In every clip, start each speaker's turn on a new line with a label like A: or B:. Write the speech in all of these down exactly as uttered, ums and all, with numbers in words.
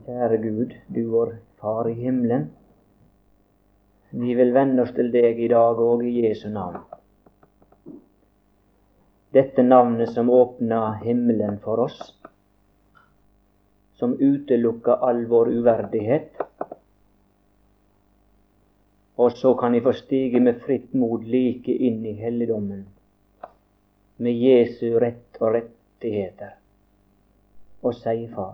A: Kjære Gud, du vår Far i himmelen, vi vil vende oss til deg i dag og i Jesu navn. Dette navnet som åpner himmelen for oss, som utelukker all vår uverdighet, og så kan vi få stige med fritt mod like inn i helligdommen, med Jesu rett og rettigheter, og si Far.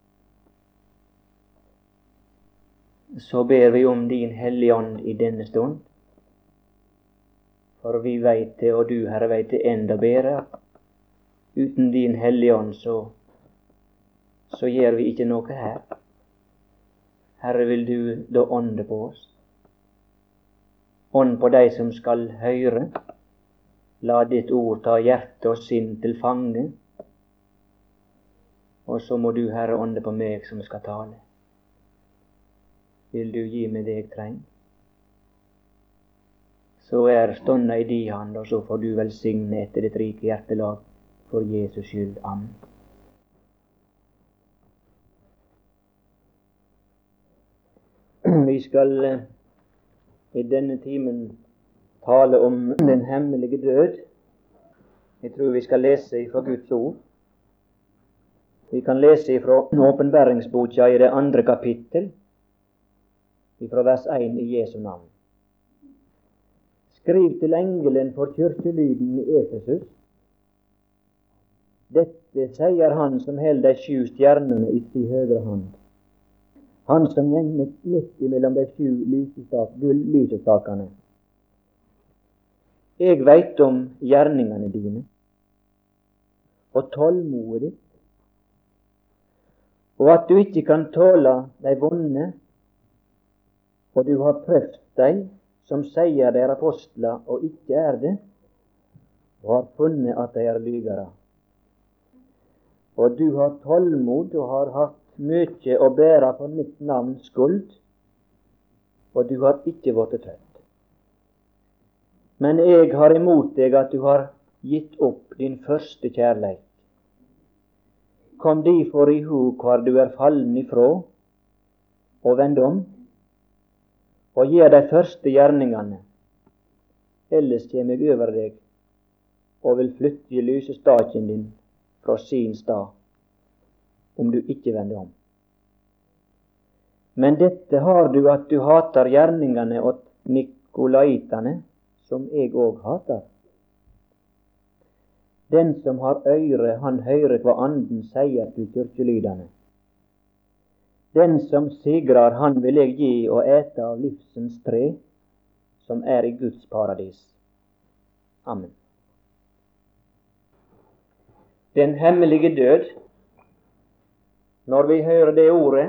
A: Så ber vi om din Hellige Ånd i denne stund, for vi veit det, og du, Herre, veit det enda bedre, uten din Hellige Ånd så, så gjør vi ikke noe her. Herre, vil du da ånde på oss? Ånd på deg som skal høre. La ditt ord ta hjerte og sinn til fange. Og så må du, Herre, ånde på meg som skal tale. Vil du gi meg det jeg trenger? Så er stånda i di hand, og så får du velsigne etter ditt rike hjertelag, for Jesus skyld. Amen. Vi skal i denne timen tale om den hemmelige død. Jeg tror vi skal lese fra Guds ord. Vi kan lese fra åpenbæringsboka i det andre kapittel, fra vers én i Jesu navn. Skriv til engelen for kirkelyden i Efesus. Dette sier han som held de sju stjernene i sin høyre hand. Han som gjengner midt imellom de sju lysestakene. Jeg veit om gjerningene dine, og tålmodet ditt, og at du ikke kan tåle de vonde, og du har prøvd deg som sier de er apostler og ikke er det, og har funnet at de er lygere. Og du har tålmod og har hatt mye å bære for mitt navns skyld, og du har ikke vært trøtt. Men jeg har imot deg at du har gitt opp din første kjærleik. Kom derfor i hug hvor du er fallen ifra, og vend om, og gjør de første gjerningene. Ellers kjem jeg over deg, og vil flytte lysestaken din fra sin stad, om du ikke vender om. Men dette har du, at du hater gjerningene åt nikolaitane, som jeg òg hater. Den som har øyre, han hører hva anden sier til kirkelydene. Den som sigrar, han vil jeg gi og ete av livsens tre, som er i Guds paradis. Amen. Den hemmelige død. Når vi hører det ordet,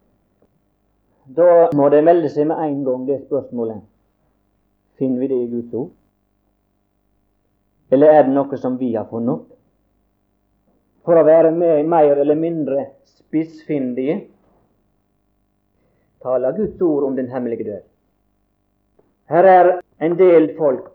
A: da må det melde seg med en gang det spørsmålet. Finner vi det i Guds ord? Eller er det noe som vi har funnet opp? For å være med, mer eller mindre spissfindige, taler Guds ord om den hemmelige død. Her er en del folk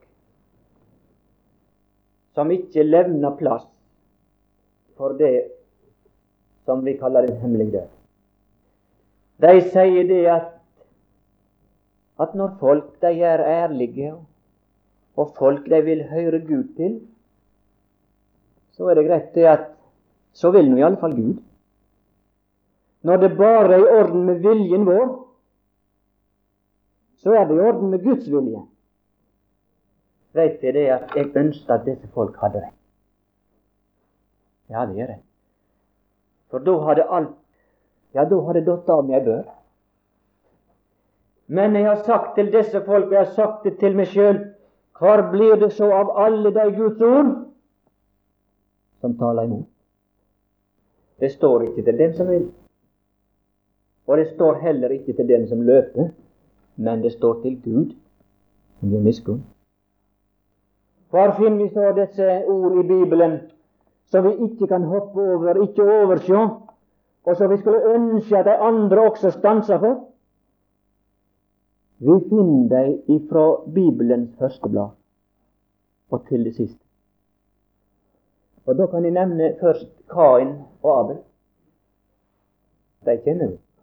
A: som ikke levner plass for det som vi kaller den hemmelige død. De sier det at, at når folk de er ærlige, og folk de vil høre Gud til, så er det greit det at så vil nå i alle fall Gud. Når det bare er i orden med viljen vår, så er det i orden med Guds vilje. Vet jeg det at jeg ønsker at disse folk hadde rett? Ja, det gjør jeg. For da hadde alt, ja, da hadde dott av meg bør. Men jeg har sagt til disse folk, jeg har sagt det til meg selv, hvor blir det så av alle de Guds ord som taler imot? Det står ikke til dem som vil. Og det står heller ikke til den som løper, men det står til Gud som gir miskunn. Hvor finner vi så disse ord i Bibelen som vi ikke kan hoppe over, ikke oversjå, og som vi skulle ønske at de andre også stanser for? Vi finner dem ifra Bibelens første blad og til det siste. Og da kan jeg nevne først Kain og Abel. De kjenner vi.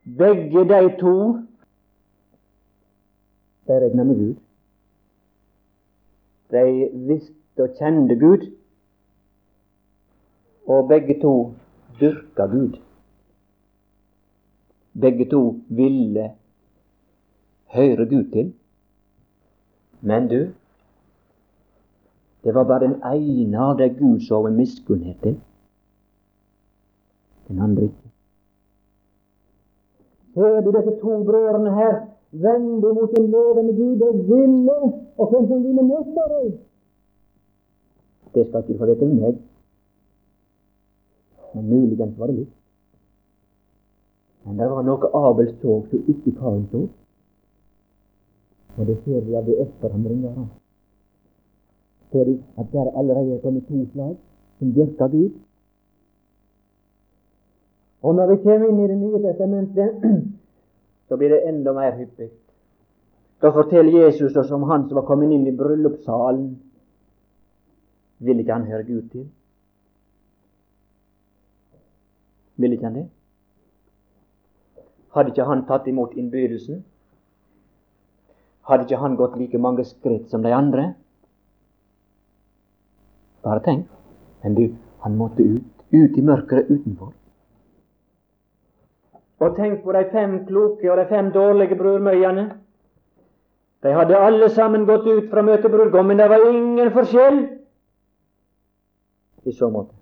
A: Begge de to, de regnet med Gud. De visste og kjente Gud, og begge to dyrka Gud. Begge to ville høre Gud til. Men du, det var bare den ene av de Gud så med miskunnhet til. Den andre ikke. Ser du disse to brødrene her, vende mot den levende Gud, de ville, og hvem som ville mest av dem? Det skal ikke få vite om meg, men muligens var det litt. Men det var noe Abel så som ikke Kain så, og det ser vi av det efterhandlinger av. Ser du at der allerede er kommet to slag som dyrker Gud? Og når vi kommer inn i Det nye testamentet, så blir det enda mer hyppig. Da forteller Jesus oss om han som var kommet inn i bryllupssalen. Vil ikke han høre Gud til? Vil ikke han det? Hadde ikke han tatt imot innbydelsen? Hadde ikke han gått like mange skritt som de andre? Bare tenk. Men du, han måtte ut, ut i mørket utenfor. Og tenk på de fem kloke og de fem dårlige brudmøyene. De hadde alle sammen gått ut fra møte brudgommen. Det var ingen forskjell i så måte.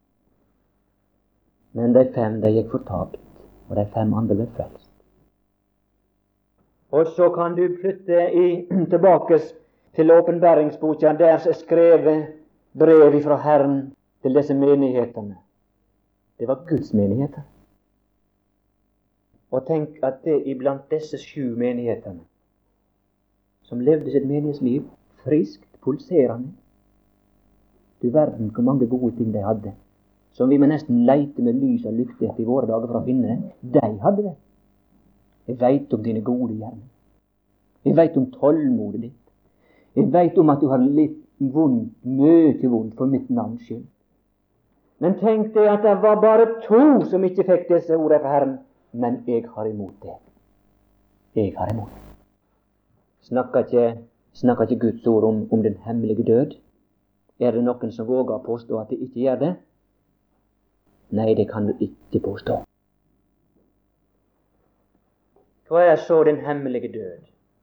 A: Men de fem, de gikk fortapt, og de fem andre ble frelst. Og så kan du flytte i, tilbake til åpenbæringsboka, der er skrevet brev fra Herren til disse menighetene. Det var Guds menigheter. Og tenk at det iblant disse sju menighetene, som levde sitt menighetsliv friskt, pulserende. Du verden hvor mange gode ting de hadde, som vi må nesten leite med lys og lykte etter i våre dager for å finne det. De hadde det. Jeg veit om dine gode gjerninger. Jeg veit om tålmodet ditt. Jeg veit om at du har litt vondt, mye vondt for mitt navns skyld. Men tenk deg at det var bare to som ikke fikk disse ordene fra Herren. Men jeg har imot det. Jeg har imot det. Snakker ikke, snakker ikke Guds ord om, om den hemmelige død? Er det noen som våger å påstå at det ikke gjør det? Nei, det kan du ikke påstå. Hva er så den hemmelige død?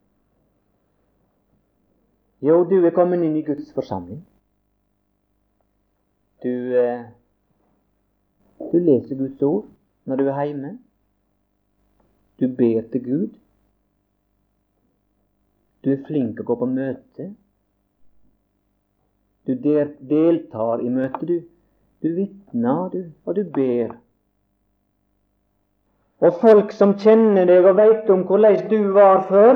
A: Jo, du er kommet inn i Guds forsamling. Du, eh, du leser Guds ord når du er hjemme. Du ber til Gud. Du er flink å gå på møte. Du der, deltar i møte, du. Du vitner, du, og du ber. Og folk som kjenner deg og vet om hvordan du var før,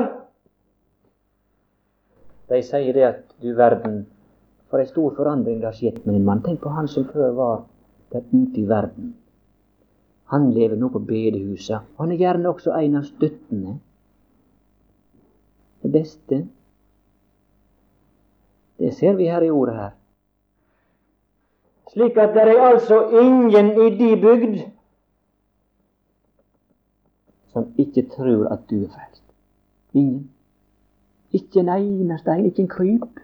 A: de sier det at du verden, for en stor forandring det har skjedd med din mann. Tenk på han som før var der ute i verden. Han lever nå på bedehuset. Han er gjerne også en av støttene. Det beste. Det ser vi her i ordet her. Slik at det er altså ingen i de bygd som ikke tror at du er frelst. Ingen. Ikke en eneste en, ikke en kryp.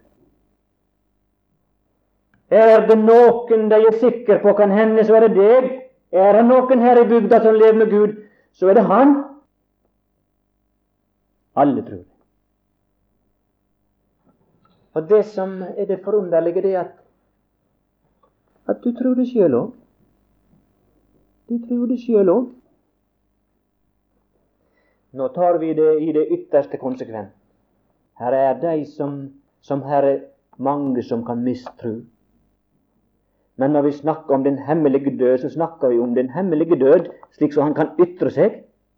A: Er det noen de er sikre på kan hende, så er det deg. Er det noen her i bygda som lever med Gud, så er det han. Alle tror det. Og det som er det forunderlige, det er at, at du tror det selv også. Du tror det selv også. Nå tar vi det i det ytterste konsekvent. Her er de som, som her er mange som kan mistro. Men når vi snakker om den hemmelige død, så snakker vi om den hemmelige død slik som han kan ytre seg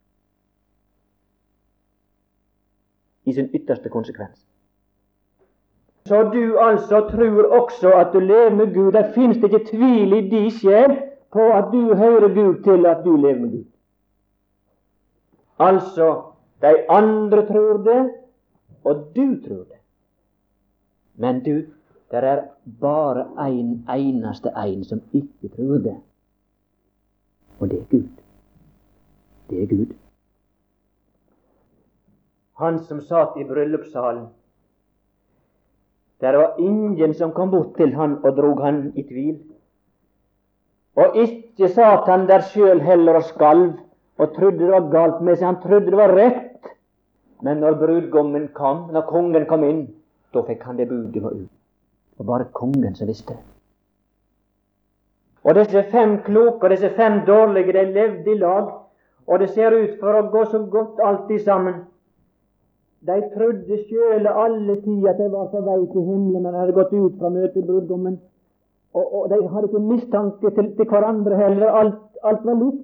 A: i sin ytterste konsekvens. Så du altså tror også at du lever med Gud. Det finnes ikke tvil i din sjel på at du hører Gud til at du lever med Gud. Altså, de andre tror det, og du tror det. Men du, det er bare en eneste en som ikke tror det. Og det er Gud. Det er Gud. han som satt i bryllupssalen. Der var ingen som kom bort til han og drog han i tvil. Og ikke satt han der sjøl heller og skalv og trodde det var galt med seg. Han trodde det var rett. Men når brudgommen kom, når kongen kom inn, da fikk han det budet var ut. Det var bare kongen som visste det. Og disse fem kloke og disse fem dårlige, de levde i lag, og det ser ut for å gå så godt alltid sammen. De trodde sjøl alle tid at de var på vei til himmelen når de hadde gått ut fra møtet med brudgommen. Og, og de hadde ikke mistanke til, til hverandre heller. Alt, alt var likt.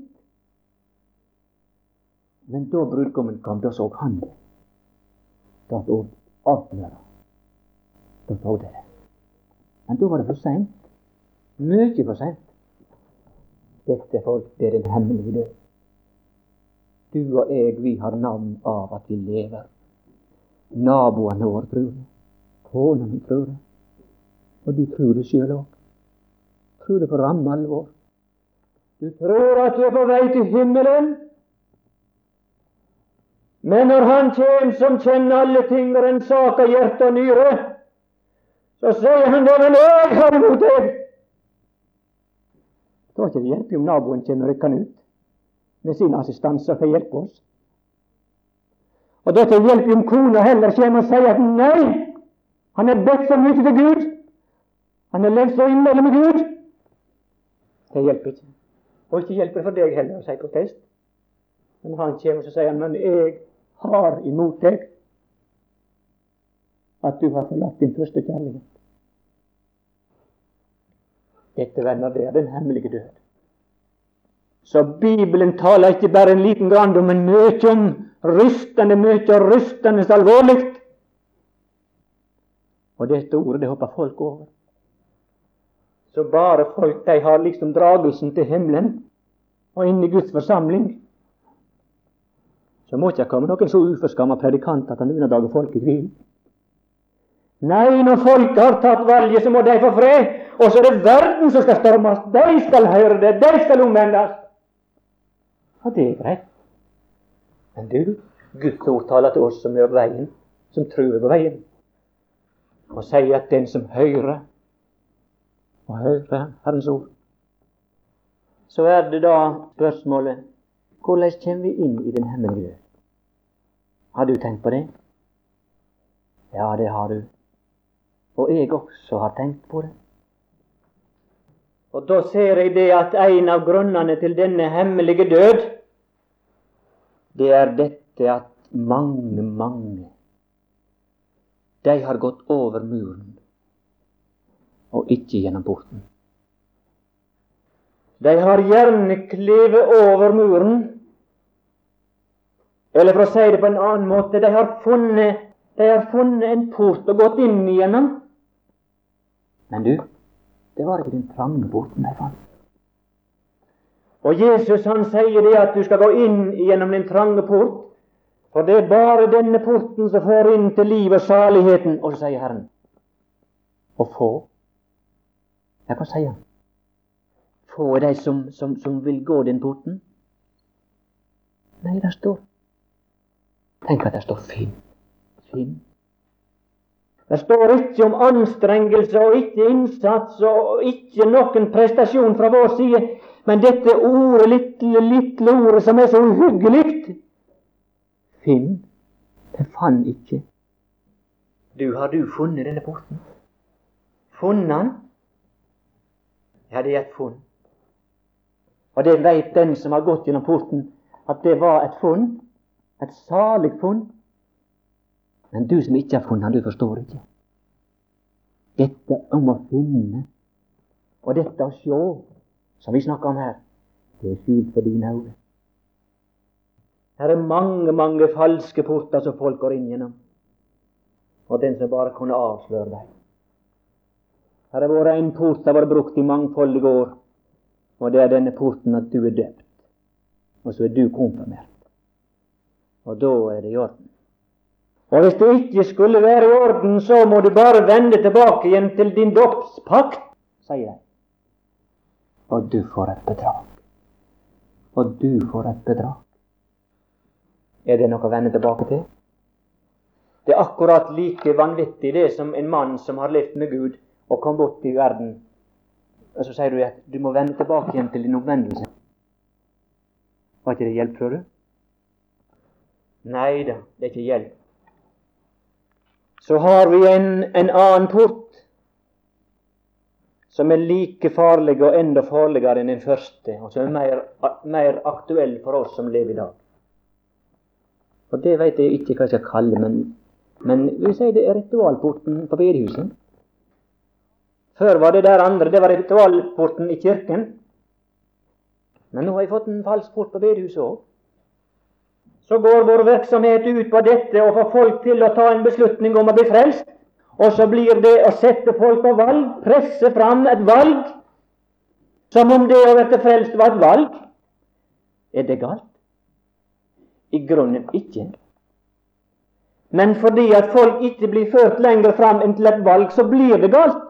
A: Men da brudgommen kom, da så han det. Da så avsløret. Da så det. Men da var det for sent. Mye for sent. Dette folk, det er den hemmelige død. Du og jeg, vi har navn av at vi lever. Naboene våre tror det. Kona mi tror det. Og du tror det selv også. Tror det på ramme alvor. Du tror at du er på vei til himmelen. Men når han kjem som kjenner alle ting og en sak av hjerte og nyre, så sier han det, men jeg har imot deg. Det var ikke det hjelp om naboen kommer rykkende ut med sin assistanse for å hjelpe oss. Og det er til hjelp om kona heller kommer og sier at nei, han er bedt så mye til Gud. Han er levd så innmellom med Gud. Det hjelper ikke. Og ikke hjelper for deg heller å si protest. Men han kommer og sier han, men jeg har imot deg at du har forlatt din første kjærlighet. Dette, venner, det er den hemmelige død. Så Bibelen taler ikke bare en liten grann om, men mye om rystende, mye og rystende alvorlig. Og dette ordet, det hopper folk over. Så bare folk, de har liksom dragelsen til himmelen og inn i Guds forsamling. Så må ikke komme noen så uforskammet predikant at han underdager folk i tvil. Nei, når folk har tatt valget, så må de få fred. Og så er det verden som skal stormes. De skal høre det, de skal omvendes. Ja, det er greit. Men du, Guds ord taler til oss som er på veien, som tror på veien, og sier at den som hører, og hører Herrens ord. Så er det da spørsmålet, hvordan kommer vi inn i den hemmelige død? Har du tenkt på det? Ja, det har du. Og jeg også har tenkt på det. Og da ser jeg det at en av grunnene til denne hemmelige død, det er dette at mange, mange, de har gått over muren, og ikke gjennom porten. De har gjerne klevet over muren, eller for å si det på en annen måte, de har funnet, de har funnet en port og gått inn igjennom. Men du, det var ikke den trange porten de fant. Og Jesus han sier det at du skal gå inn gjennom den trange port, for det er bare denne porten som får inn til liv og saligheten. Og så sier Herren, å få, ja, hva sier han? Få er de som, som, som vil gå den porten? Nei, det står. Tenk at det står finn. Finn. Det står ikke om anstrengelse og ikke innsats og ikke noen prestasjon fra vår side, men dette ordet, lille, lille ordet som er så uhyggelig. Finn. Det fant ikke. Du, har du funnet denne porten? Funnet han? Ja, det er et funn. Og det vet den som har gått gjennom porten, at det var et funn, et salig funn. Men du som ikke har funnet han, du forstår ikke. Dette om å finne, og dette å se, som vi snakker om her, det er skjult for dine øyne. Her er mange, mange falske porter som folk går inn gjennom, og den som bare kunne avsløre deg. Her har vært en port som har vært brukt i mangfoldige år, og det er denne porten at du er døpt, og så er du konfirmert. Og da er det i orden. Og hvis det ikke skulle være i orden, så må du bare vende tilbake igjen til din dåpspakt, sier jeg. Og du får et bedrag. Og du får et bedrag. Er det noe å vende tilbake til? Det er akkurat like vanvittig det som en mann som har levd med Gud og kom bort i verden. Og så sier du at du må vende tilbake igjen til din omvendelse. Var ikke det hjelp, tror du? Nei da, det er ikke hjelp. Så har vi en, en annen port som er like farlig og enda farligere enn den første, og som er mer, mer aktuell for oss som lever i dag. Og det vet jeg ikke hva jeg skal kalle, men, men vi sier det er ritualporten på bedehuset. Før var det der andre, det var ritualporten i kirken. Men nå har jeg fått en falsk port på bedehuset også. Så går vår virksomhet ut på dette å få folk til å ta en beslutning om å bli frelst. Og så blir det å sette folk på valg, presse fram et valg, som om det å bli frelst var et valg. Er det galt? I grunnen ikke. Men fordi at folk ikke blir ført lenger fram enn til et valg, så blir det galt.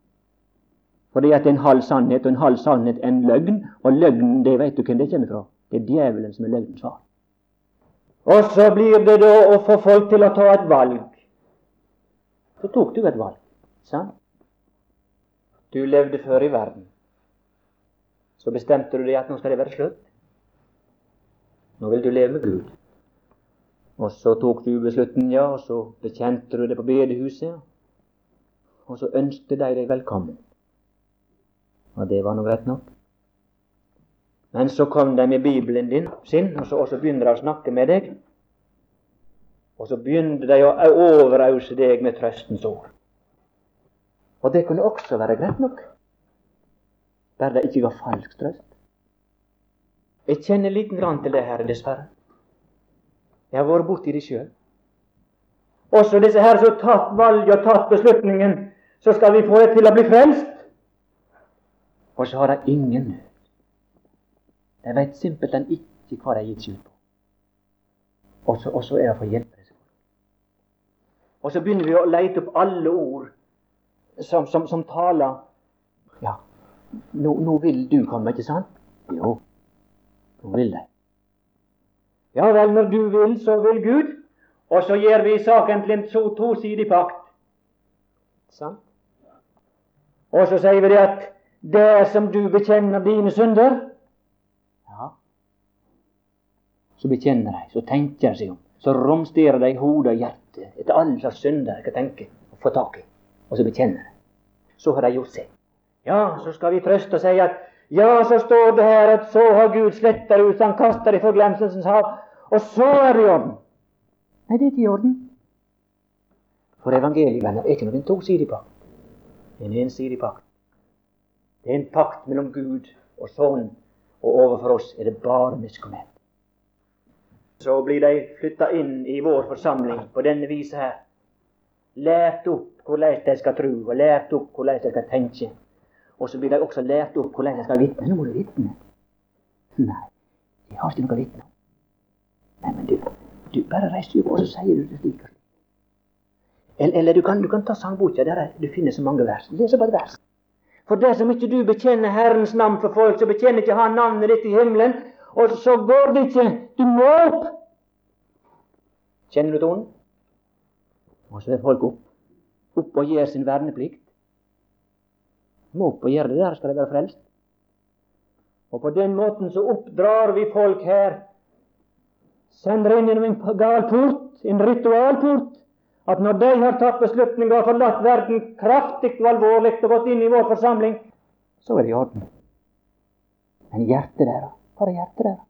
A: Fordi at det er en halv sannhet, og en halv sannhet er en løgn, og løgnen, det vet du hvem det kommer fra. Det er djevelen som er løgnens far. Og så blir det da å få folk til å ta et valg. Så tok du et valg, sant? Du levde før i verden. Så bestemte du deg at nå skal det være slutt. Nå vil du leve med Gud. Og så tok du beslutningen, ja, og så bekjente du det på bedehuset, og så ønsket de deg velkommen. Og det var noe rett nok. Men så kom de med Bibelen din, sin, og så, og så begynner de å snakke med deg. Og så begynte de å overause deg med trøstens ord. Og det kunne også være greit nok, der det ikke var falsk trøst. Jeg kjenner liten grann til det her, dessverre. Jeg har vært borti det selv. Også disse her som har tatt valget og tatt beslutningen, så skal vi få det til å bli frelst. Og så har de ingen nød. De vet simpelthen ikke hva de har gitt skyld på. Og så, og så er det for å hjelpe disse folk. Og så begynner vi å lete opp alle ord som, som, som taler. Ja, nå, nå vil du komme, ikke sant? Jo, nå vil de. Ja vel, når du vil, så vil Gud. Og så gjør vi saken til en to, tosidig pakt. Sant? Og så sier vi det at det som du bekjenner dine synder, så bekjenner de, så tenker de seg om, så romsterer de hodet og hjertet etter alle slags synder de kan tenke og få tak i, og så bekjenner de. Så har de gjort seg. Ja, så skal vi trøste og si at ja, så står det her at så har Gud slettet ut, så han kaster det i forglemselsens hav, og så er det i orden. Nei, det er ikke i orden. For evangeliet, venner, er ikke noen tosidig pakt. Det er en ensidig pakt. Det er en pakt mellom Gud og sånn, og overfor oss er det bare miskunnhet. Så blir de flyttet inn i vår forsamling på denne viset her. Lært opp hvordan de skal tro, og lært opp hvordan de skal tenke. Og så blir de også lært opp hvordan de skal vitne. Nå må du vitne. Nei, jeg har ikke noe vitne. Nei, men du, du bare reiser opp, og så sier du det slik. Eller, eller du, kan, du kan ta sangboka, der du finner så mange vers. Les bare vers. For dersom ikke du bekjenner Herrens navn for folk, så bekjenner ikke han navnet ditt i himmelen, og så går det ikke. Du må opp. Kjenner du tonen? Og så er folk opp. Opp og gjør sin verneplikt. Må opp og gjøre det, der skal det være frelst. Og på den måten så oppdrar vi folk her. Sender inn gjennom en gal port, en ritualport, at når de har tatt beslutninger og forlatt verden kraftig og alvorlig og gått inn i vår forsamling, så er det i orden. Men hjertet der, hva er hjertet der?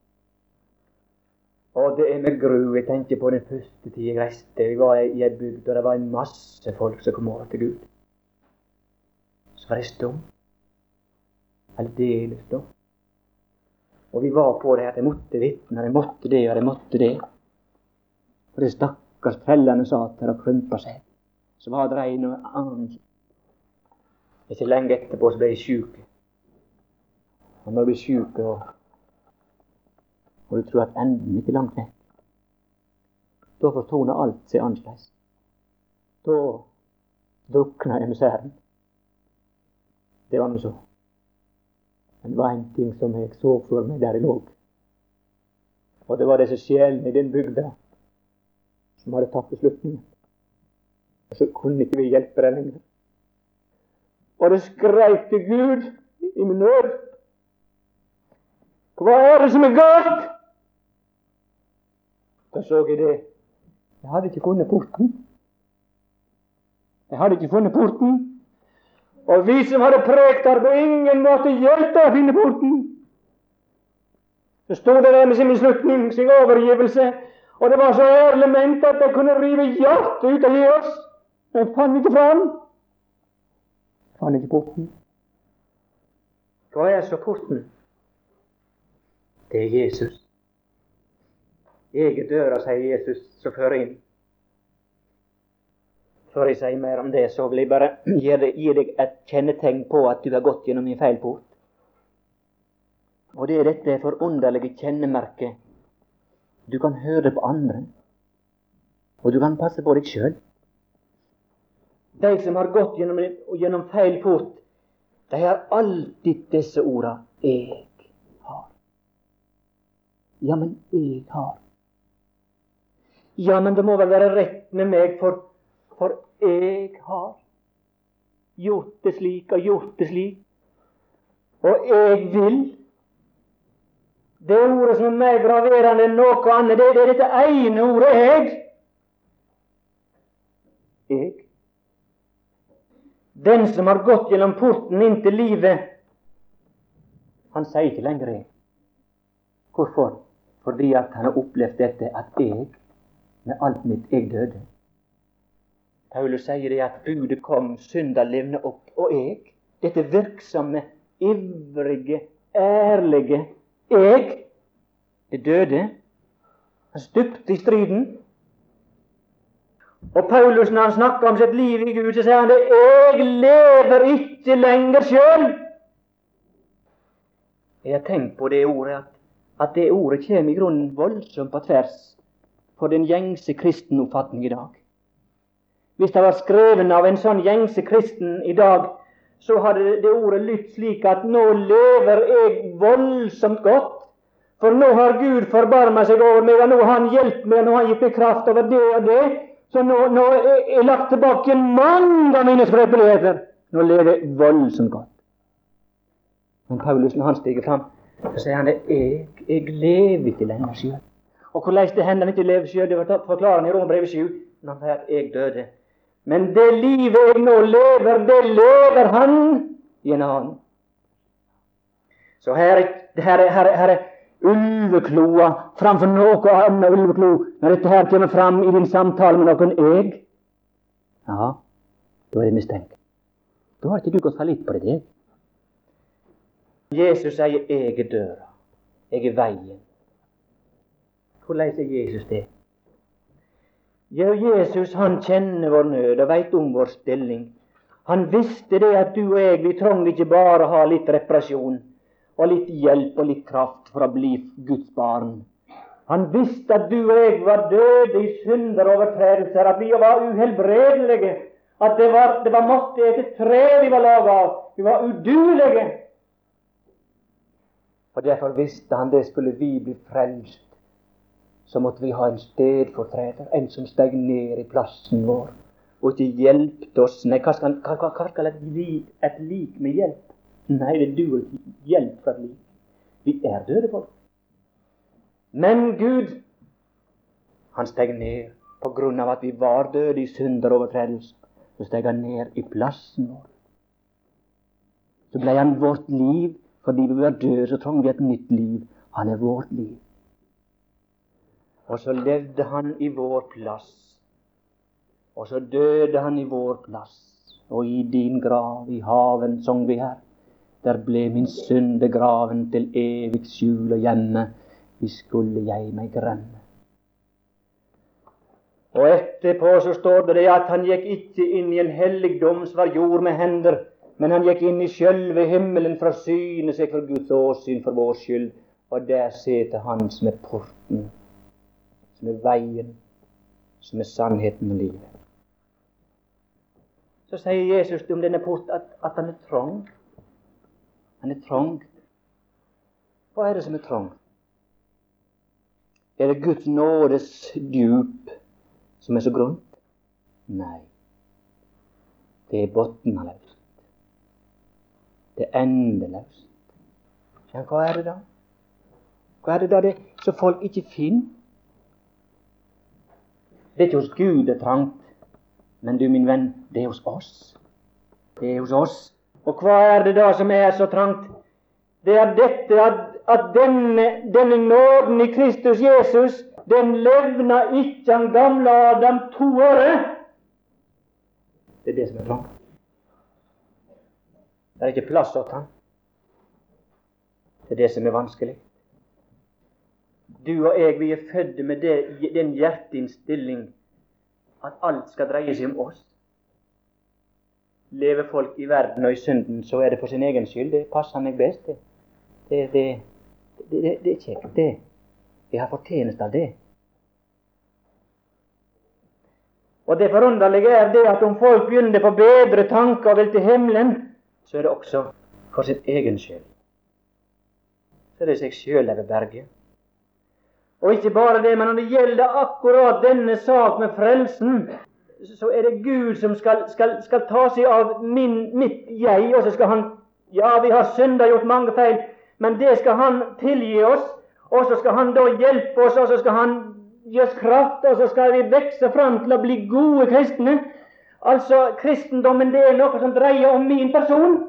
A: Og det er med gru jeg tenker på den første tid jeg reiste. Jeg var i en bygd, og det var en masse folk som kom over til Gud. Så var det stum. Aldeles stum. Og vi var på det at jeg måtte vitne, jeg måtte det, og jeg måtte det. Og det stakkars fellene satt her og krympa seg. Så var det en og annen. Ikke lenge etterpå så ble jeg syk. Og når du blir syk, og, og du tror at enden ikke er langt vekk, da fortoner alt seg annerledes. Da drukner jeg med særen. Det var noe så. Men det var en ting som jeg så for meg der jeg lå. Og det var disse sjelene i den bygda som hadde tatt beslutningen. Så kunne ikke vi hjelpe deg lenger. Og det skreik til Gud i min nød. Hva er det som er galt? Da så jeg det. Jeg hadde ikke funnet porten. Jeg hadde ikke funnet porten. Og vi som hadde prekt der, på ingen måte hjelpe å finne porten. Så stod det der med sin beslutning, sin overgivelse, og det var så ærlig ment at jeg kunne rive hjertet ut av Jesus. Jeg fant ikke fram. Jeg fant ikke porten. Hva er så porten? Det er Jesus. Jeg er døra, sier Jesus, så fører inn. Før jeg sier mer om det, så vil jeg bare gi deg, gi deg et kjennetegn på at du har gått gjennom en feil port. Og det er dette forunderlige kjennemerket. Du kan høre det på andre, og du kan passe på deg sjøl. De som har gått gjennom, gjennom feil port, de har alltid disse orda: jeg har. Ja, men jeg har. Ja, men det må vel være rett med meg, for For jeg har gjort det slik og gjort det slik. Og jeg vil. Det ordet som er mer graverende enn noe annet, det er dette ene ordet, jeg. Jeg. Den som har gått gjennom porten inn til livet, han sier ikke lenger jeg. Hvorfor? Fordi at han har opplevd dette, at jeg, med alt mitt, jeg døde. Paulus sier det at budet kom, synda levne opp, og jeg, dette virksomme, ivrige, ærlige jeg, det døde. Han stupte i striden. Og Paulus, når han snakker om sitt liv i Gud, så sier han det: jeg lever ikke lenger sjøl. Jeg har tenkt på det ordet, at, at det ordet kommer i grunnen voldsomt på tvers for den gjengse kristenoppfatning i dag. Hvis det var skrevet av en sånn gjengse kristen i dag, så hadde det ordet lytt slik at nå lever jeg voldsomt godt, for nå har Gud forbarmet seg over meg, og nå har han hjulpet meg, og nå har han gitt meg kraft over det og det, så nå, nå er jeg lagt tilbake mange av mine skrøpeligheter. Nå lever jeg voldsomt godt. Men Paulus, når han stiger fram, så sier han det: jeg, jeg lever ikke lenger selv. Og hvordan det hender han ikke lever selv, det forklarer han i Romerbrevet sju, når han sier at jeg døde. Men det livet jeg nå lever, det lever han i en annen. Så her, her, her, her er ulvekloa framfor noe annet ulveklo. Når dette her kommer fram i din samtale med noen jeg, ja, da er det mistenkt. Da har ikke du gått fallitt på det, jeg. Jesus sier: jeg er døra, jeg er veien. Hvordan er Jesus det? Ja, Jesus, han kjenner vår nød og vet om vår stilling. Han visste det at du og jeg, vi trenger ikke bare ha litt reparasjon og litt hjelp og litt kraft for å bli Guds barn. Han visste at du og jeg var døde i synder og overtredelser, at vi var uhelbredelige, at det var, det var måtte etter tre vi var laget av. Vi var uduelige. Og derfor visste han det skulle vi bli frelst. Så måtte vi ha en stedfortreder, en som steg ned i plassen vår, og ikke hjelpte oss. Nei, hva skal, hva, hva skal et, lik, et lik med hjelp? Nei, det duer ikke hjelp for et lik. Vi er døde folk. Men Gud, han steg ned på grunn av at vi var døde i synder og overtredelse. Så steg han ned i plassen vår. Så ble han vårt liv, fordi vi var døde, så trenger vi et nytt liv. Han er vårt liv. Og så levde han i vår plass. Og så døde han i vår plass. Og i din grav i haven, sang vi her, der ble min synd begraven til evig skjul og hjemme, vi skulle jeg meg gremme. Og etterpå så står det at han gikk ikke inn i en helligdom som var gjord med hender, men han gikk inn i sjølve himmelen for å syne seg for Guds åsyn for vår skyld. Og der sitter han som er porten, som er veien, som er sannheten og livet. Så sier Jesus om denne port at, at han er trang. Han er trang. Hva er det som er trang? Er det Guds nådes djup som er så grunt? Nei. Det er botnaløst. Det er endeløst. Men hva er det da? Hva er det da det som folk ikke finner? Det er ikke hos Gud det er trangt, men du, min venn, det er hos oss. Det er hos oss. Og hva er det da som er så trangt? Det er dette at, at denne, denne nåden i Kristus Jesus, den levna ikke han gamle Adam to året. Det er det som er trangt. Det er ikke plass åt han. Det er det som er vanskelig. Du og jeg, vi er fødde med det, den hjerteinnstilling at alt skal dreie seg om oss. Lever folk i verden og i synden, så er det for sin egen skyld. Det passer meg best, det. Det, det, det, det, det er kjekt, det. Jeg har fortjenest av det. Og det forunderlige er det at om folk begynner på bedre tanker og vil til himmelen, så er det også for sin egen skyld. Så er det seg selv over berget. Og ikke bare det, men når det gjelder akkurat denne sak med frelsen, så er det Gud som skal, skal, skal ta seg av min, mitt jeg, og så skal han, ja, vi har syndet, gjort mange feil, men det skal han tilgi oss, og så skal han da hjelpe oss, og så skal han gi oss kraft, og så skal vi vekse fram til å bli gode kristne. Altså, kristendommen, det er noe som dreier om min person.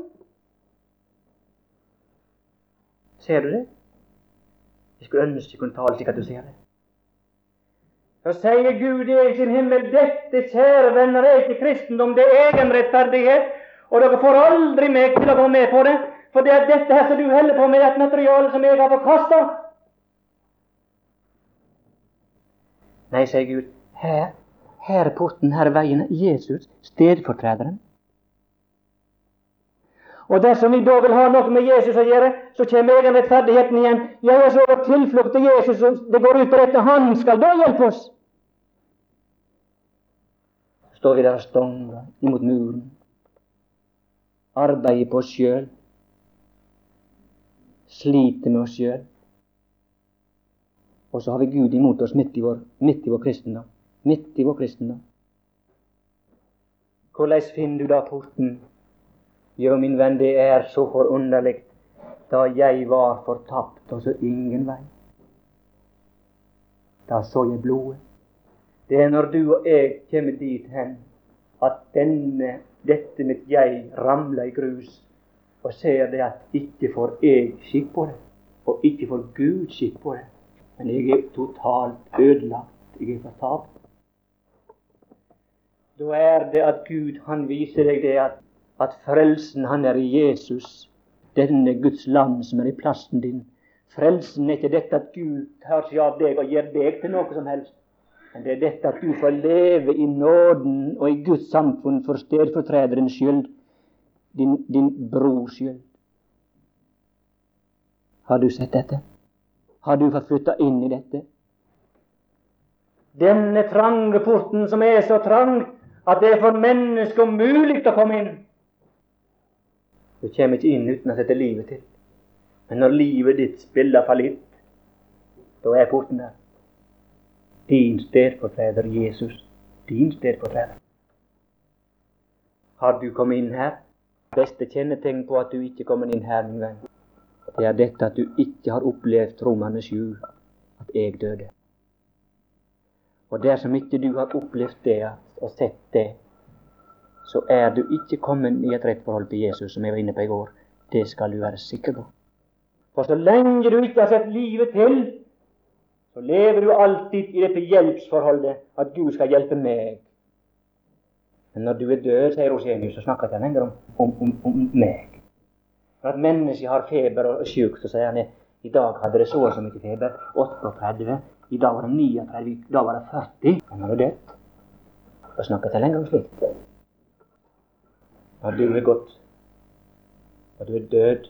A: Ser du det? Jeg skulle ønske jeg kunne tale slik at du ser det. Så sier Gud i sin himmel, dette, kjære venner, er ikke kristendom, det er egenrettferdighet, og dere får aldri meg til å gå med på det, for det er dette her som du heller på med, et materiale som jeg har forkastet. Nei, sier Gud, her, her er porten, her er veien, Jesus, stedfortrederen. Og dersom vi da vil ha noe med Jesus å gjøre, så kommer egenrettferdigheten igjen. Ja, og så er det tilflukt til Jesus, og det går ut på dette, han skal da hjelpe oss. Så står vi der og stonger imot muren, arbeider på oss selv, sliter med oss selv, og så har vi Gud imot oss midt i vår, midt i vår kristendom. Midt i vår kristendom. Hvordan finner du da porten? Jo, min venn, det er så forunderlig, da jeg var fortapt, og så ingen vei. Da så jeg blodet. Det er når du og jeg kommer dit hen, at denne, dette mitt jeg ramler i grus, og ser det at ikke får jeg skikk på det, og ikke får Gud skikk på det, men jeg er totalt ødelagt, jeg er fortapt. Da er det at Gud, han viser deg det at at frelsen, han er i Jesus, denne Guds land som er i plassen din. Frelsen er ikke dette at Gud tar seg av deg og gjør deg til noe som helst, men det er dette at du får leve i nåden og i Guds samfunn for stedfortrederens skyld, din, din brors skyld. Har du sett dette? Har du fått flytta inn i dette? Denne trange porten som er så trang at det er for mennesker umulig å komme inn. Du kommer ikke inn uten å sette livet til. Men når livet ditt spiller fallitt, da er porten der. Din stedfortreder Jesus. Din stedfortreder. Har du kommet inn her? Beste kjennetegn på at du ikke kommer inn her, min venn, det er dette at du ikke har opplevd Romerne sju, at jeg døde. Og dersom ikke du har opplevd det og sett det, så er du ikke kommet i et rett forhold til Jesus, som jeg var inne på i går. Det skal du være sikker på. For så lenge du ikke har sett livet til, så lever du alltid i dette hjelpsforholdet, at Gud skal hjelpe meg. Men når du er død, sier Rosenius, så snakker han lenger om, om, om, om meg. Når et menneske har feber og er syk, så sier han, i dag hadde det så og så mye feber, trettioåtte, i dag var det trettini, i dag var det førti, og når du er død, så snakker han lenger om slikt. Når du er gått, når du er død,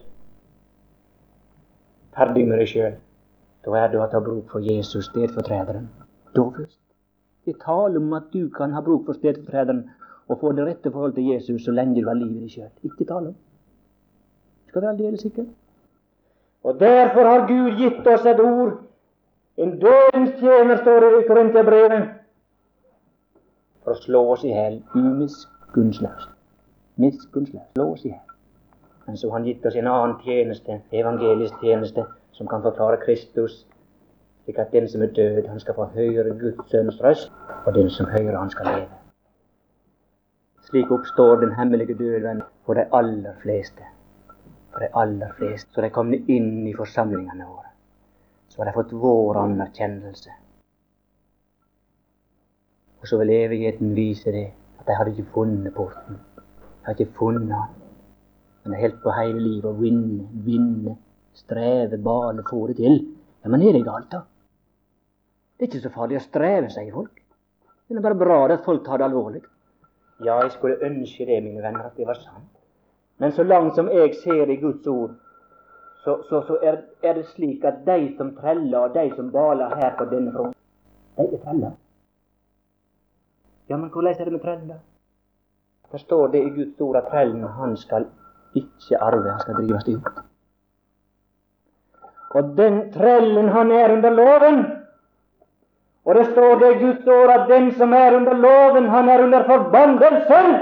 A: ferdig med deg selv, da er det at du har bruk for Jesus, stedfortrederen. Da først. Det taler om at du kan ha bruk for stedfortrederen og få det rette forhold til Jesus så lenge du har livet i deg selv. Ikke tale om. Skal være aldeles sikker. Og derfor har Gud gitt oss et ord. En dødens tjener står i Korinterbrevet, for å slå oss i hel umiskunnsløst. miskunnsløs, lås i her. Men så har han gitt oss en annen tjeneste, evangelisk tjeneste, som kan forklare Kristus, slik at den som er død, han skal få høre Guds sønns røst, og den som hører, han skal leve. Slik oppstår den hemmelige døden for de aller fleste. For de aller fleste. Så de kommer inn i forsamlingene våre. Så har de fått vår anerkjennelse. Og så vil evigheten vise det, at de hadde ikke funnet porten. De hadde ikke funnet han. Men de helt på hele livet å vinne, vinne, streve, bale, få det til. Ja, men er det galt da? Det er ikke så farlig å streve, sier folk. Det er bare bra at folk tar det alvorlig. Ja, jeg skulle ønske det, mine venner, at det var sant. Men så langt som jeg ser i Guds ord, så, så, så er, er det slik at de som treller, og de som baler her på denne front, de er treller. Ja, men hvordan er det med treller? Der står det i Guds ord at trellen, han skal ikke arve, han skal drives ut. Og den trellen, han er under loven. Og det står det i Guds ord at den som er under loven, han er under forbandelsen.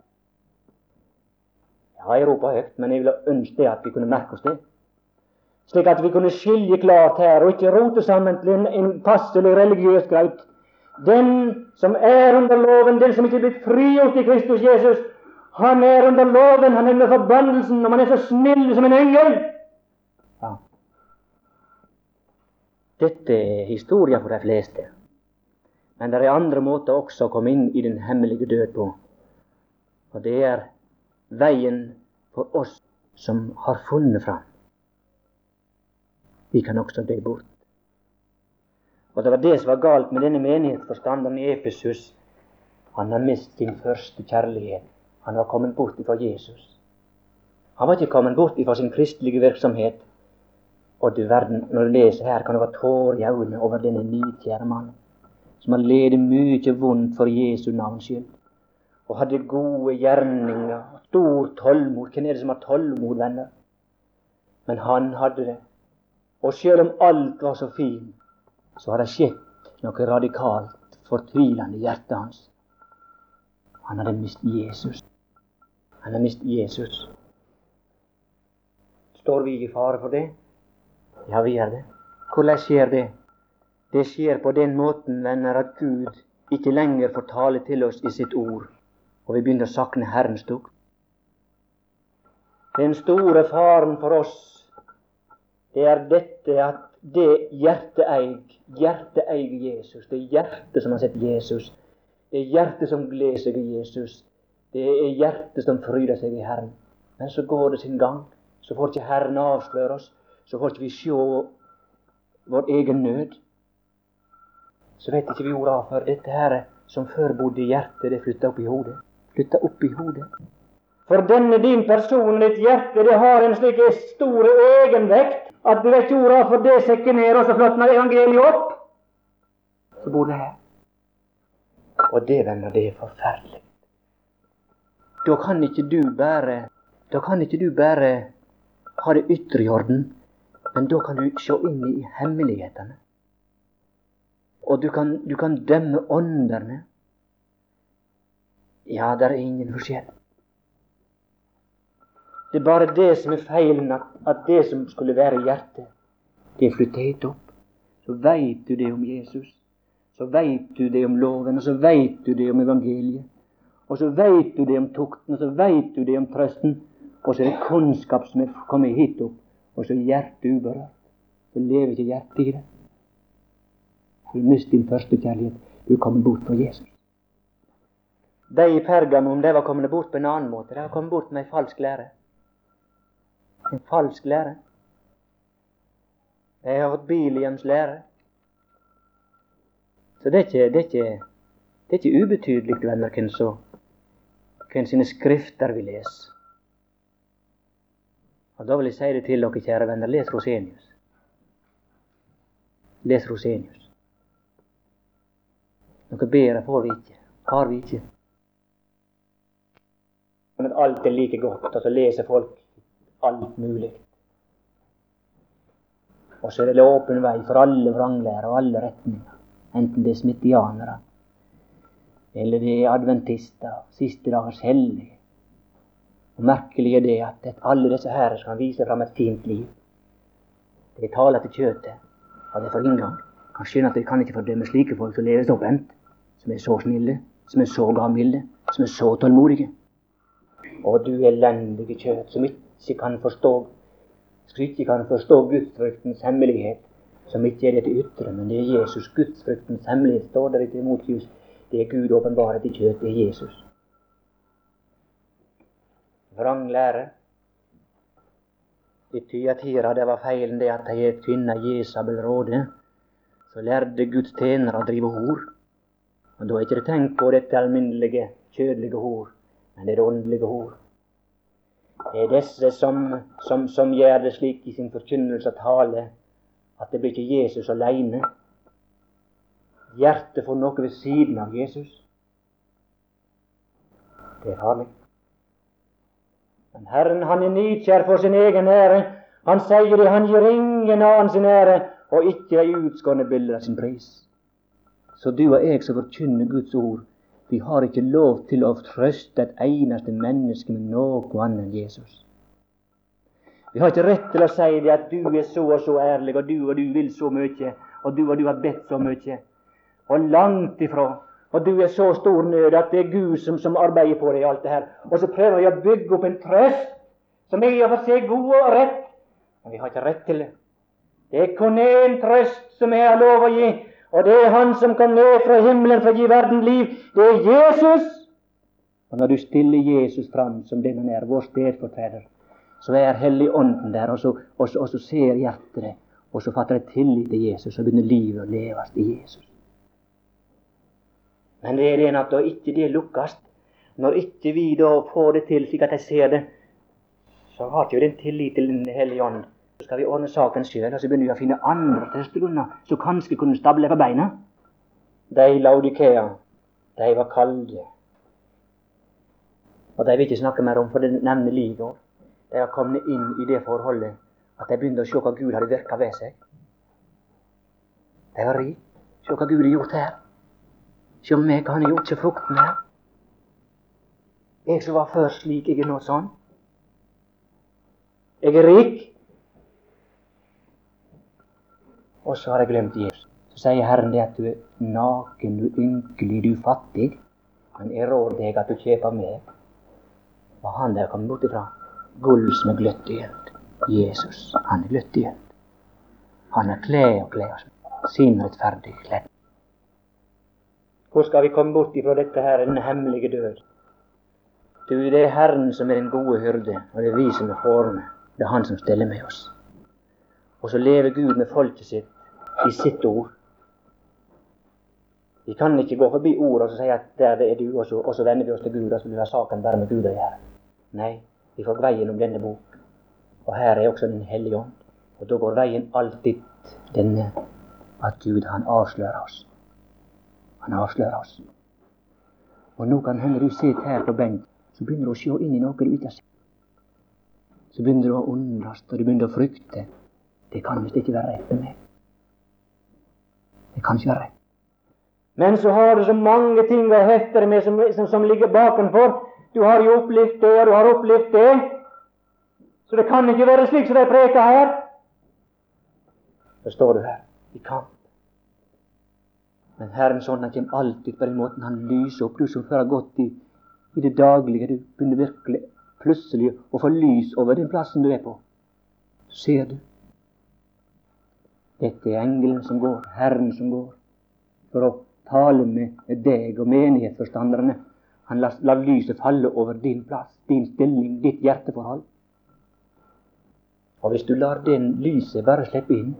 A: Ja, jeg roper høyt, men jeg vil ønske det at vi kunne merke oss det. Slik at vi kunne skilje klart her, og ikke rote sammen til en, en passelig religiøs graut. Den som er under loven, den som ikke er blitt frigjort i Kristus Jesus, han er under loven, han er under forbandelsen, og man er så snill som en engel. Ja. Dette er historia for de fleste. Men det er andre måter også å komme inn i den hemmelige død på. Og det er veien for oss som har funnet fram. Vi kan også dø bort. Og det var det som var galt med denne menighetsforstanderen i Efesus. Han har mistet sin første kjærlighet. Han var kommet bort ifra Jesus. Han var ikke kommet bort ifra sin kristelige virksomhet. Og du verden, når du leser her, kan det være tårer i øynene over denne nidkjære mannen, som har ledet mye vondt for Jesu navns skyld, og hadde gode gjerninger, stor tålmod. Hvem er det som har tålmod, venner? Men han hadde det. Og selv om alt var så fint, så har det skjedd noe radikalt fortvilende i hjertet hans. Han hadde mistet Jesus. Han hadde mistet Jesus. Står vi i fare for det? Ja, vi er det. Hvordan skjer det? Det skjer på den måten, venner, at Gud ikke lenger får tale til oss i sitt ord, og vi begynner å sakne Herrens tukt. Den store faren for oss, det er dette at det hjertet eig, hjertet eier Jesus. Det er hjertet som har sett Jesus. Det er hjertet som gleder seg i Jesus. Det er hjertet som fryder seg i Herren. Men så går det sin gang. Så får ikke Herren avsløre oss. Så får ikke vi se vår egen nød. Så vet ikke vi ordet av for dette her som før bodde i hjertet, det flyttet opp i hodet. Flyttet opp i hodet. For denne din person, ditt hjerte, det har en slik stor egenvekt at du vet ordet av for det sekker ned, og så flytter evangeliet opp. Så bor det her. Og det, venner, det er forferdelig. Da kan ikke du bare, da kan ikke du bare ha det ytre i orden, men da kan du se inn i hemmelighetene. Og du kan, du kan dømme ånderne. Ja, der er ingen forskjell. Det er bare det som er feilen, at, at det som skulle være i hjertet, det flytter hit opp. Så vet du det om Jesus, så vet du det om loven, og så vet du det om evangeliet, og så vet du det om tukten, og så vet du det om trøsten, og så er det kunnskap som er kommet hit opp, og så er hjertet uberørt. Så lever ikke hjertet i det. Du mister din første kjærlighet. Du er kommet bort fra Jesus. De i Pergamon, de var kommet bort på en annen måte. De var kommet bort med en falsk lære. En falsk lære. De har fått Biliams lære. Så det er ikke, det er ikke, det er ikke ubetydelig, venner, hvem, så, hvem sine skrifter vi leser. Og da vil jeg si det til dere, kjære venner, les Rosenius. Les Rosenius. Noe bedre får vi ikke, har vi ikke. Men alt er like godt, og så leser folk alt mulig. Og så er det åpen vei for alle vranglærer og alle retninger. Enten det er smittianere, eller det er adventister, siste dagers hellige, Og merkelig er det at, at alle disse her skal vise fram et fint liv. De taler til kjøtet, og det får inngang. Kan skjønne at de kan ikke fordømme slike folk som lever så pent, som er så snille, som er så gavmilde, som er så tålmodige. Og du elendige kjøtt, som ikke kan forstå, som ikke kan forstå Gudsfryktens hemmelighet, som ikke er det til ytre, men det er Jesus. Gudsfryktens hemmelighet står der i Timotius. Det er Gud åpenbaret i kjøtt, det er Jesus. Vrang lære. I Tyatira, det var feilen det at de kvinna Jesabel råde, så lærte Guds tjenere å drive hor. Og da er ikke det tenkt på dette alminnelige, kjødelige hor, men det er det åndelige hor. Det er disse som, som, som gjør det slik i sin forkynnelse og tale, at det blir ikke Jesus alene. Hjertet får noe ved siden av Jesus. Det er farlig. Men Herren, han er nidkjær for sin egen ære. Han sier det, han gir ingen annen sin ære, og ikke ei utskårne bilder av sin pris. Så du og jeg som forkynner Guds ord, vi har ikke lov til å trøste et eneste menneske med noe annet enn Jesus. Vi har ikke rett til å si det at du er så og så ærlig, og du og du vil så mye, og du og du har bedt så mye. Og langt ifra. Og du er så stor nød at det er Gud som, som arbeider på deg i alt det her. Og så prøver vi å bygge opp en trøst som er i og for seg god og rett. Men vi har ikke rett til det. Det er kun en trøst som jeg har lov å gi, og det er Han som kom ned fra himmelen for å gi verden liv. Det er Jesus. Og når du stiller Jesus fram som den han er, vår stedfortreder, så er Helligånden der, og så, og, så, og så ser hjertet det, og så fatter det tillit til Jesus, og begynner livet å leves i Jesus. Men det er det at da ikke det lukkast, når ikke vi da får det til slik at jeg ser det, så har ikke vi den tillit til den Hellige Ånd. Så skal vi ordne saken selv, og så begynner vi å finne andre trøstegrunner som kanskje kunne stable på beina. De Laodikea, de var kalde. Og de vil ikke snakke mer om, for det nevner livet. De har kommet inn i det forholdet at de begynte å se hva Gud hadde virket ved seg. De var rik. Se hva Gud har gjort her. Se meg, hva han har gjort, se frukten her. Jeg som var før slik, jeg er nå sånn. Jeg er rik. Og så har jeg glemt Jesus. Så sier Herren det at du er naken, du er ynkelig, du er fattig. Men jeg rår deg at du kjøper meg. Hva han der kom bort ifra? Gull som er gløtt i gjeld. Jesus, han er gløtt i gjeld. Han er kled og kled oss. Sin rettferdige kledd. Hvor skal vi komme bort ifra dette her, denne hemmelige død? Du, det er Herren som er den gode hyrde, og det er vi som er forne. Det er Han som steller med oss. Og så lever Gud med folket sitt i sitt ord. Vi kan ikke gå forbi ordet og så si at der det er du, og så, og så vender vi oss til Gud, og så blir det saken bare med Gud å gjøre. Nei, vi får veien om denne bok. Og her er også den Hellige Ånd. Og da går veien alltid denne, at Gud, han avslører oss. Han avslører oss. Og nå kan hende du sitter her på benk, så begynner du å se inn i noe du ikke har sett. Så begynner du å undres, og du begynner å frykte. Det kan visst ikke være rett med meg. Det kan ikke være rett. Men så har du så mange ting å hefte deg med som, som, som ligger bakenfor. Du har jo opplevd det, og du har opplevd det. Så det kan ikke være slik som de preker her. Så står du her i kamp. Men Herrens ånd, han kommer alltid på den måten. Han lyser opp. Du som før har gått i, i det daglige, du begynner virkelig plutselig å få lys over den plassen du er på. Så ser du. Dette er engelen som går, Herren som går, for å tale med deg og menighetsforstanderne. Han lar, lar lyset falle over din plass, din stilling, ditt hjerteforhold. Og hvis du lar den lyset bare slippe inn,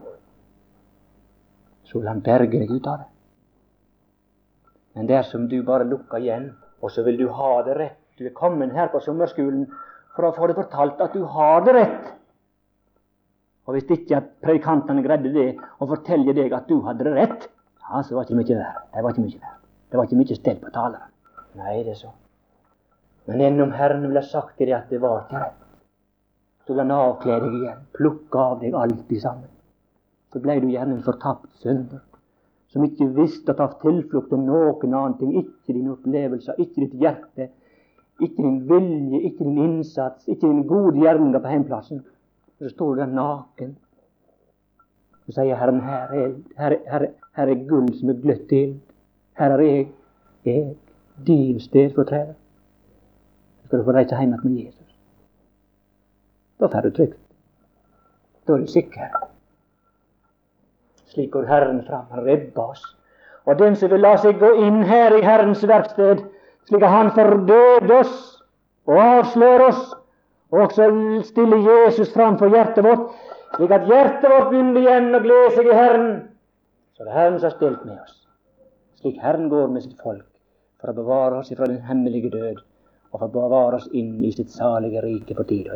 A: så vil han berge deg ut av det. Men dersom du bare lukker igjen, og så vil du ha det rett. Du er kommet her på sommerskolen for å få det fortalt at du har det rett. Og hvis ikke at predikantene greide det, og fortelle deg at du hadde det rett, ja, så var det ikke mye vær. Det var ikke mye vær. Det var ikke mye sted på taleren. Nei, det er så. Men ennom Herren ville ha sagt til deg at det var ikke rett. Så vil han avkle deg igjen, plukke av deg alt i sammen. Så ble du gjerne en fortapt synder, som ikke visste å ta tilflukt til noen annen ting, ikke dine opplevelser, ikke ditt hjerte, ikke din vilje, ikke din innsats, ikke din gode gjerninger på hjemplassen. Så står du der naken. Så sier Herren, her er, her, her, her er gull som er gløtt ild. Her er jeg, jeg, din stedfortreder. Så skal du få reise hjem med Jesus. Da får du trygt. Da er du sikker. Slik går Herren fram, han redder oss. Og den som vil la seg gå inn her i Herrens verksted, slik at han fordøder oss og avslører oss, og også stiller Jesus fram for hjertet vårt, slik at hjertet vårt begynner igjen å glede seg i Herren, så det er Herren som har stilt med oss. Slik Herren går med sitt folk, for å bevare oss fra den hemmelige død, og for å bevare oss inn i sitt salige rike for tid og